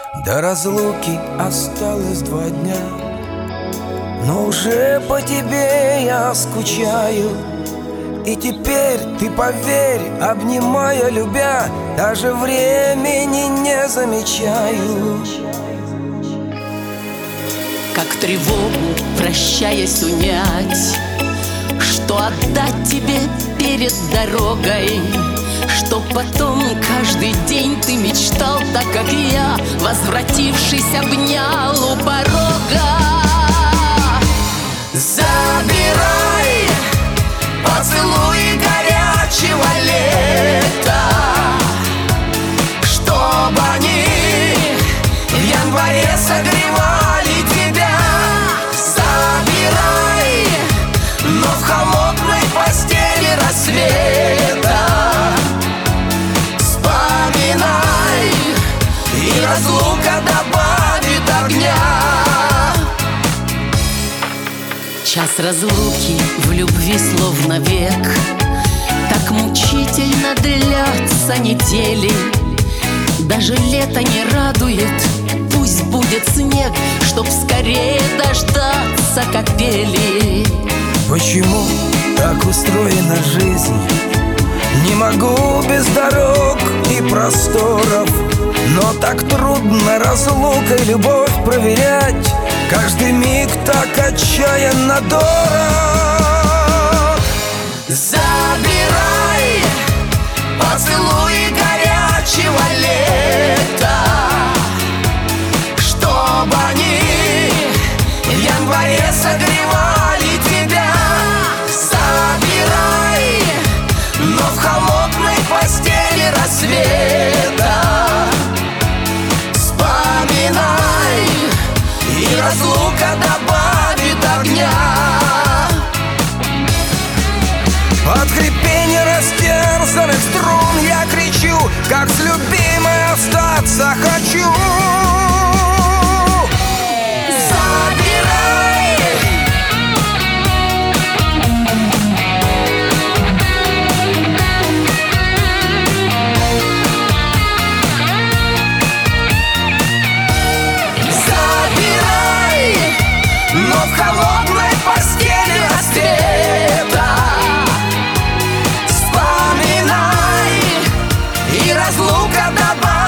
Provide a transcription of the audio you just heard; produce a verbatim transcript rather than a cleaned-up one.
До разлуки осталось два дня, но уже по тебе я скучаю. И теперь ты, поверь, обнимая, любя, даже времени не замечаю. Как тревогу, прощаясь, унять, что отдать тебе перед дорогой, что потом каждый день ты мечтал, так как я, возвратившись, обнял у порога. Забирай поцелуи горячего лета, чтобы они в январе согревали тебя. Забирай, но в холодной постели рассвета. Вспоминай, и разлука добавит огня. Час разлуки в любви словно век, так мучительно длятся недели. Даже лето не радует, пусть будет снег, чтоб скорее дождаться капели. Почему так устроена жизнь? Не могу без дорог и просторов, но так трудно разлукой любовь проверять. Каждый миг так отчаянно дорог. Забирай поцелуи горячего лета, чтобы они в январе согревали тебя. Забирай, но в холодной постели рассвета. Вспоминай, и разлука добавит огня. Под хрипение растерзанных струн я кричу, как с любимой остаться хочу. Но в холодной постели рассвета. Вспоминай, и разлука добавит